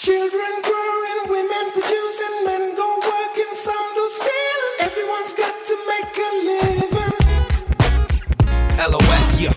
Children growing, women producing, men go working, some do stealing. Everyone's got to make a living. LOX, yeah.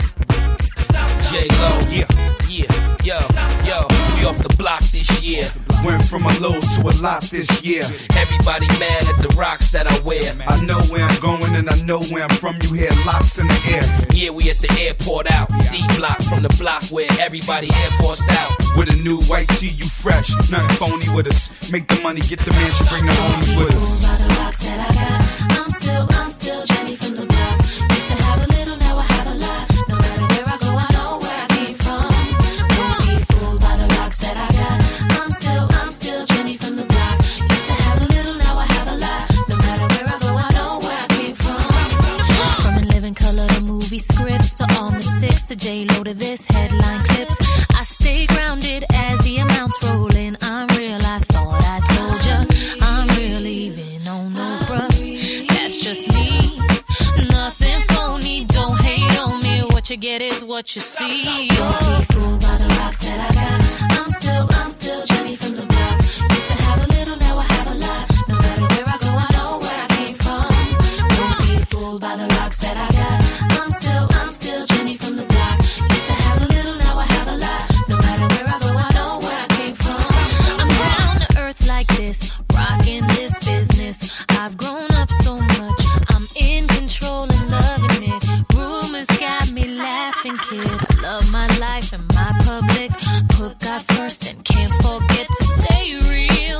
J-Lo, yeah, yo, we off the block this year. Went from a low to a lot this year. Everybody mad at the rocks that I wear. I know where I'm going and I know where I'm from. You hear locks in the air. Yeah, we at the airport out. D-block from the block where everybody Air Forced out. With a new white tee, you fresh. Nothing phony with us. Make the money, get the mansion, bring the homies with us. By the rocks that I got, I'm still Jenny from the block. Used to have a little, now I have a lot. No matter where I go, I know where I came from. Don't be fooled by the rocks that I got. I'm still Jenny from the block. Used to have a little, now I have a lot. No matter where I go, I know where I came from. From In Living Color to movie scripts to all the six to J-Lo to this headline clips. I stay grounded as the amounts roll in. I'm real, I thought I told ya. I'm real even on no bruh. That's just me. Nothing phony, don't hate on me. What you get is what you see. Don't be fooled by the rocks that I got. I'm still Jenny from the block. Used to have a little, now I have a lot. No matter where I go, I know where I came from. Don't be fooled by the rocks that I got. I'm still Jenny from the block. Used to have a little, now I have a lot. No matter where I go, I know where I came from. I'm down to earth like this, rocking this business. I've grown up so much, I'm in control and loving it. Rumors got me laughing, kid. I love my life and my public. Put God first and can't forget to stay real.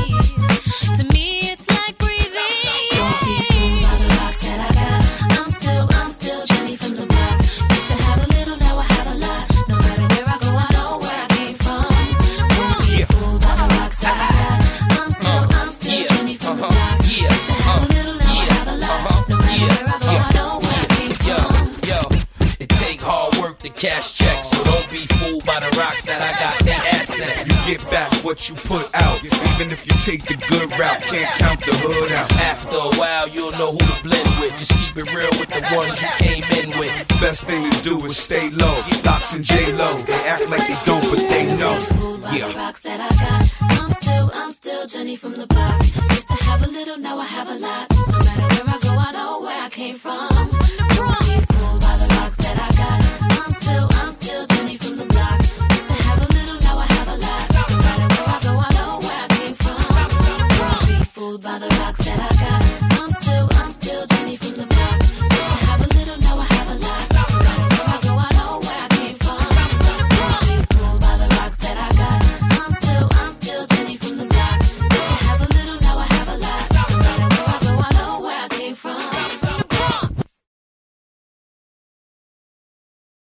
To me, it's like breathing. Don't be fooled by the rocks that I got. I'm still Jenny from the block. Used to have a little, now I have a lot. No matter where I go, I know where I came from. Don't be fooled by the rocks that I got. I'm still Jenny from the block. Used to have a little, now I have a lot. No matter where I go, I know where I came from. Yo, it take hard work to cash checks, so don't be fooled by the rocks that I got. They assets. You get back what you put out. Even if you take the good route, can't count the hood out. After a while, you'll know who to blend with. Just keep it real with the ones you came in with. Best thing to do is stay low. Locks and J-Lo, they act like they don't, but they know. Yeah. The rocks that I got. I'm still Jenny from the block. Used to have a little, now I have a lot. No matter where I go, I know where I came from.